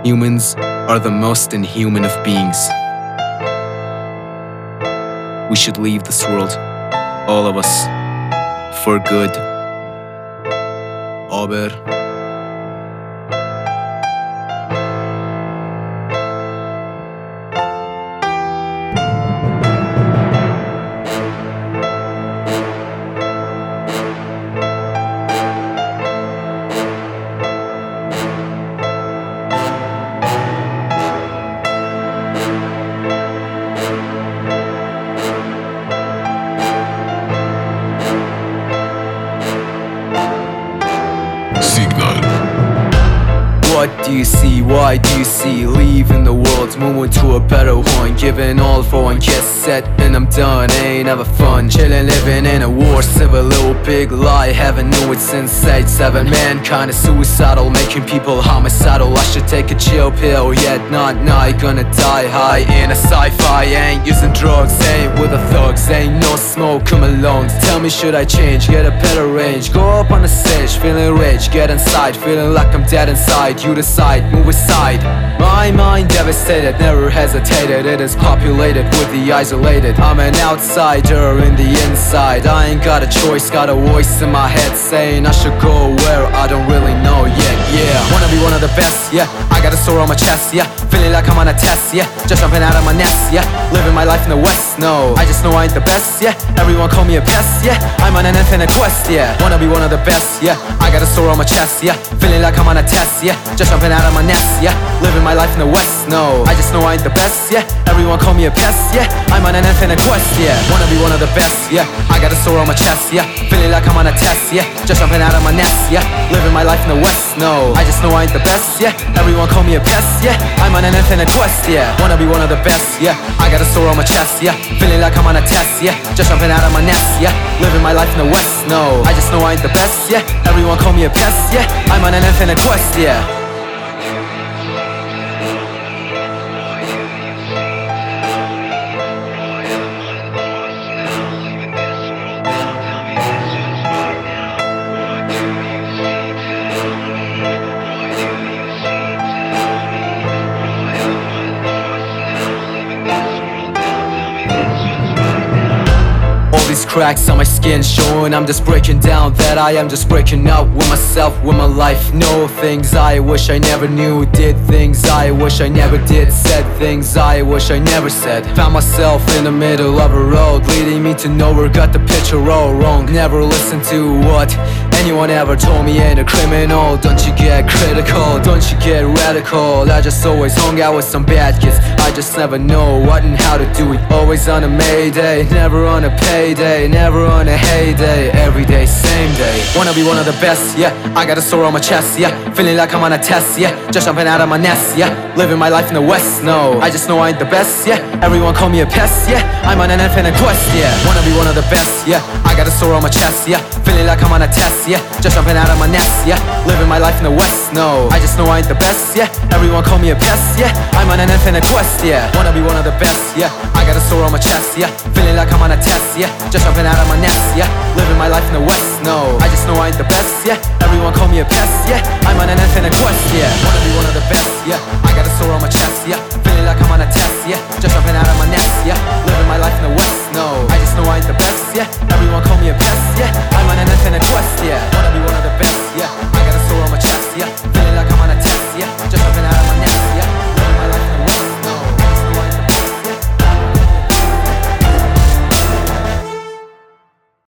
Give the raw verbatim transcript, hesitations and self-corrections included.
Humans are the most inhuman of beings. We should leave this world, all of us, for good. Aber what do you see? Why do you see? Leaving the world, moving to a better one. Giving all for one, get set and I'm done. Ain't ever fun, chillin', living in a war. Civil, little big lie, haven't knew it since age seven. Mankind is suicidal, making people homicidal. I should take a chill pill, yet not now. Gonna die high in a sci-fi. Ain't using drugs, ain't with the thugs. Ain't no smoke, come alone. Tell me, should I change? Get a better range. Go up on the stage, feeling rage. Get inside, feeling like I'm dead inside. You decide, move aside. My mind devastated, never hesitated. It is populated with the isolated. I'm an outsider in the inside. I ain't got a choice, got a voice in my head saying I should go where I don't really know yet. Yeah, wanna be one of the best, yeah. I got a sore on my chest, yeah. Feeling like I'm on a test, yeah. Just jumping out of my nest, yeah. Living my life in the west, no. I just know I ain't the best, yeah. Everyone call me a pest, yeah. I'm on an infinite quest, yeah. Wanna be one of the best, yeah. I got a sore on my chest, yeah. Feeling like I'm on a test, yeah. Just jumping out of my nest, yeah. Living my life in the west, no. I just know I ain't the best, yeah. Everyone call me a pest, yeah. I'm on an infinite quest, yeah. Wanna be one of the best, yeah. I got a sore on my chest, yeah. Feeling like I'm on a test, yeah. Just jumping out of my nest, yeah. Living my life in the west, no. I just know I ain't the best, yeah. Everyone call me a pest, yeah. I'm on an infinite quest, yeah. Wanna be one of the best, yeah. I got a sore on my chest, yeah. Feeling like I'm on a test, yeah. Just jumping out of my nest, yeah. Living my life in the west, no. I just know I ain't the best, yeah. Everyone call me a pest, yeah. I'm on an infinite quest, yeah. These cracks on my skin showing I'm just breaking down, that I am just breaking up with myself, with my life. Know things I wish I never knew, did things I wish I never did, said things I wish I never said. Found myself in the middle of a road leading me to nowhere, got the picture all wrong. Never listened to what anyone ever told me, ain't a criminal. Don't you get critical, don't you get radical. I just always hung out with some bad kids. I just never know what and how to do it. Always on a mayday, never on a payday, never on a heyday. Every day, same day. Wanna be one of the best, yeah. I got a sore on my chest, yeah. Feeling like I'm on a test, yeah. Just jumping out of my nest, yeah. Living my life in the west, no. I just know I ain't the best, yeah. Everyone call me a pest, yeah. I'm on an infinite quest, yeah. Wanna be one of the best, yeah. I got a sore on my chest, yeah. Feeling like I'm on a test, yeah. Just jumping out of my nest, yeah. Living my life in the west, no. I just know I ain't the best, yeah. Everyone call me a pest, yeah. I'm on an infinite quest, yeah. Wanna be one of the best, yeah. I got a sore on my chest, yeah. Feeling like I'm on a test, yeah. Just jumping out of my nest, yeah. Living my life in the west, no. I just know I ain't the best, yeah. Everyone call me a pest, yeah. I'm on